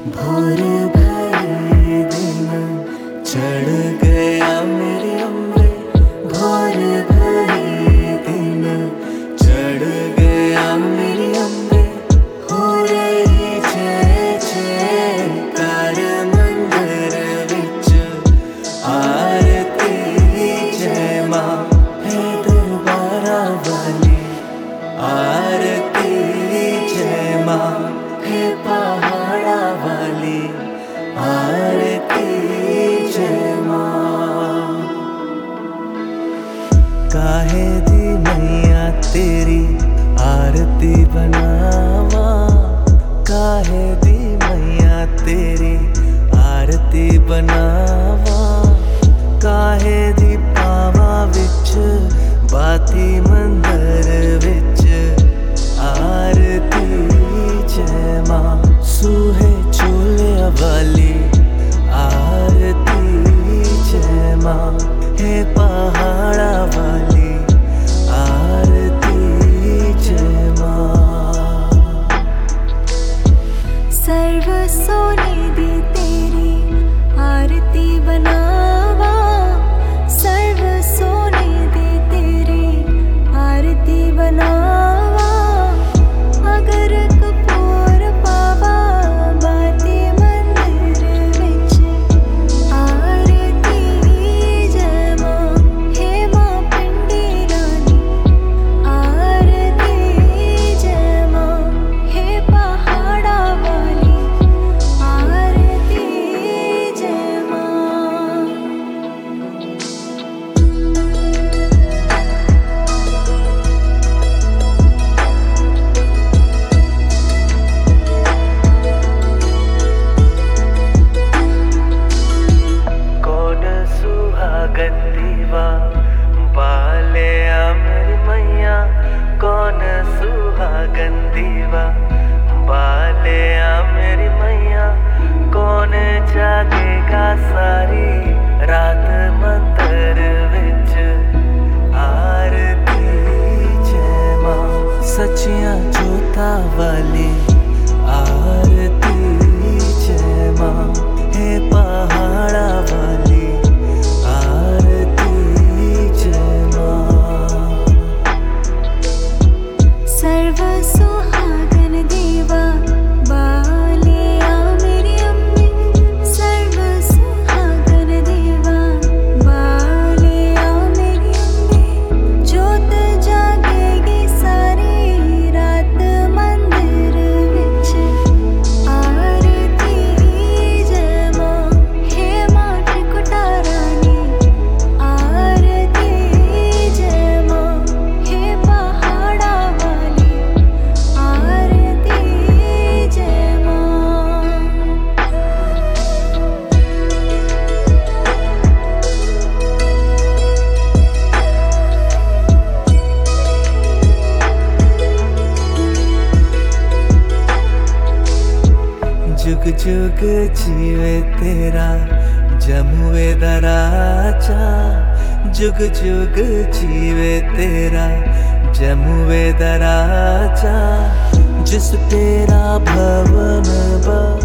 भोर भई दिन चढ़ गया मेरे अम्बे। भोर भई दिन चढ़ गया मेरे अम्बे। हो रही जय जयकार मंदिर विच आरती। जय मां है दरबारा वाली आरती। जय मां है पहाड़ा वाली आरती। जय मां काहे दी मैया तेरी आरती बनावा। काहे दी मैया तेरी आरती बनावा। काहे दी पावा विच बाती मंदिर विच आरती। जय मां सूहे चोले वाली आरती। जय मां है पहाड़ा वाली आरती। जय मां सर्व सोने दी तेरी आरती बनावा। सर्व सोने दी तेरी आरती बनावा। अगर कपूर पावा बाती मंदिर विच आरती। जय मां हे मां पिंडी रानी आरती। जय मां हे पहाड़ा वाली आरती। जय मां कौन सुहागन दीवा बाले मेरी मैया। कौन सुहागन दीवा बाले मेरी मैया। कौन जागेगा सारी रात मंदिर विच आरती। जय मां सचिया जोता वाली आरती। जय मां है पहाड़ा वाली आरती। जय मां सर्व सुहागन देवा बालिया मेरी अम्बे। सर्व सुहागन देवा बालिया मेरी अम्बे। जोत जागेगी सारी रात मंदिर विच आरती। जय मां हे मां त्रिकुटा रानी आरती। जय मां हे पहाड़ा वाली आरती। जय मां जुग जुग जीवे तेरा जमुए दराजा। जुग जुग जीवे तेरा जमुए दराजा। जिस तेरा भवन